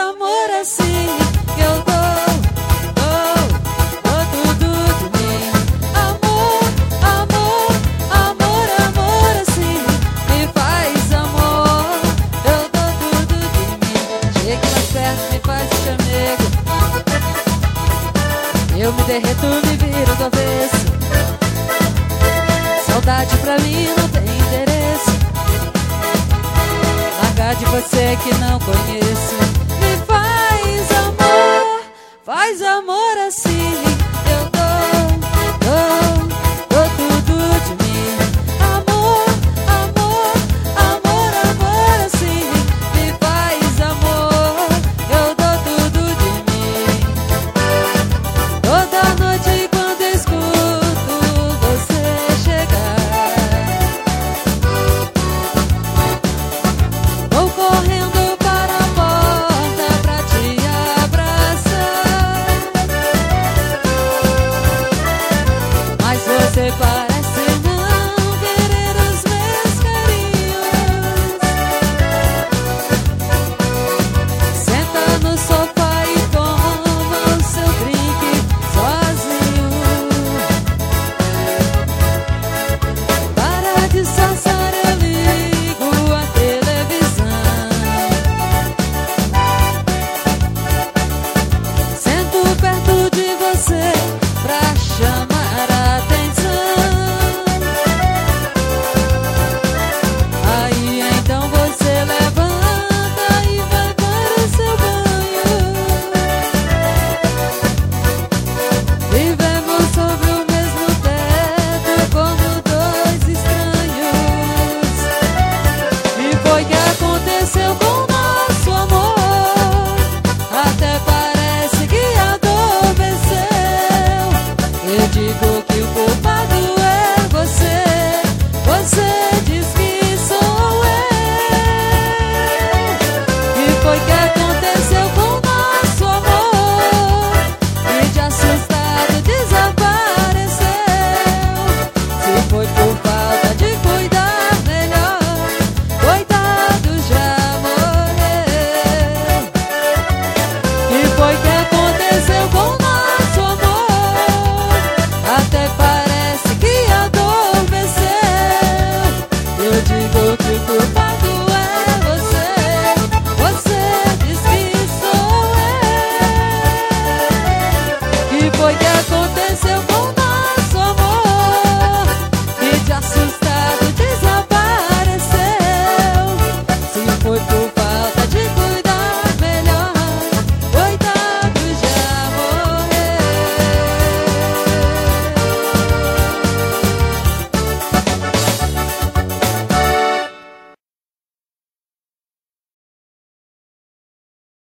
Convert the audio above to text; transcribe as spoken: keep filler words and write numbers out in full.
amor assim que eu dou, dou, dou tudo de mim. Amor, amor, amor, amor assim me faz amor. Eu dou tudo de mim. Chegue mais perto, me faz chamego. Eu me derreto, me viro do avesso. Saudade pra mim não tem endereço. Largar de você que não conheço. Me faz amor, faz amor assim. Eu dou, dou, dou tudo de mim. Amor, amor, amor, amor assim me faz amor. Eu dou tudo de mim. Toda noite quando escuto você chegar, vou correndo para a porta pra te abraçar. Mas você parece não querer os meus carinhos. Senta no sofá e toma o seu drink sozinho. Para disfarçar eu ligo a televisão. Sento perto de você pra chamar a atenção. Aí então você levanta e vai para o seu banho. Vivemos sobre o mesmo teto como dois estranhos. E foi que aconteceu com o nosso amor. Até parece que adormeceu. Eu digo que o culpado é você. Você diz que sou eu. E foi que